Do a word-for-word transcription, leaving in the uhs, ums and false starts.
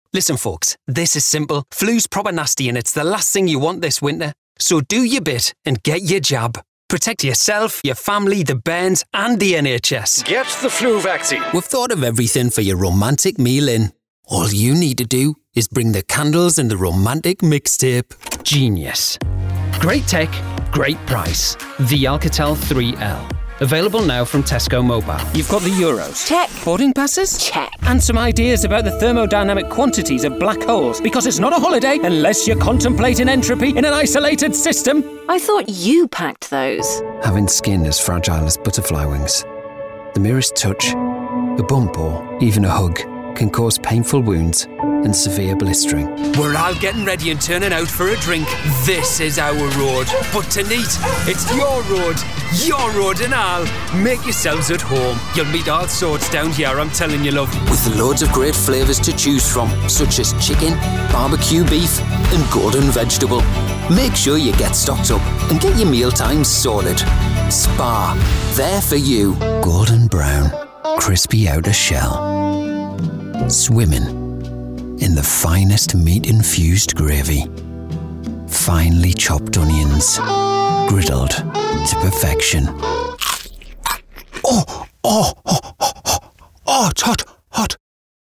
Listen, folks, this is simple. Flu's proper nasty and it's the last thing you want this winter. So do your bit and get your jab. Protect yourself, your family, the bairns and the N H S. Get the flu vaccine. We've thought of everything for your romantic meal in. All you need to do is bring the candles and the romantic mixtape. Genius. Great tech, great price. The Alcatel three L. Available now from Tesco Mobile. You've got the Euros. Check. Boarding passes? Check. And some ideas about the thermodynamic quantities of black holes, because it's not a holiday unless you're contemplating entropy in an isolated system. I thought you packed those. Having skin as fragile as butterfly wings. The merest touch, a bump or even a hug can cause painful wounds and severe blistering. We're all getting ready and turning out for a drink. This is our road. But tonight, it's your road, your road and all. Make yourselves at home. You'll meet all sorts down here, I'm telling you, love. With loads of great flavours to choose from, such as chicken, barbecue beef and golden vegetable. Make sure you get stocked up and get your meal times sorted. Spa, there for you. Golden brown, crispy outer shell. Swimming in the finest meat-infused gravy. Finely chopped onions, griddled to perfection. Oh, oh,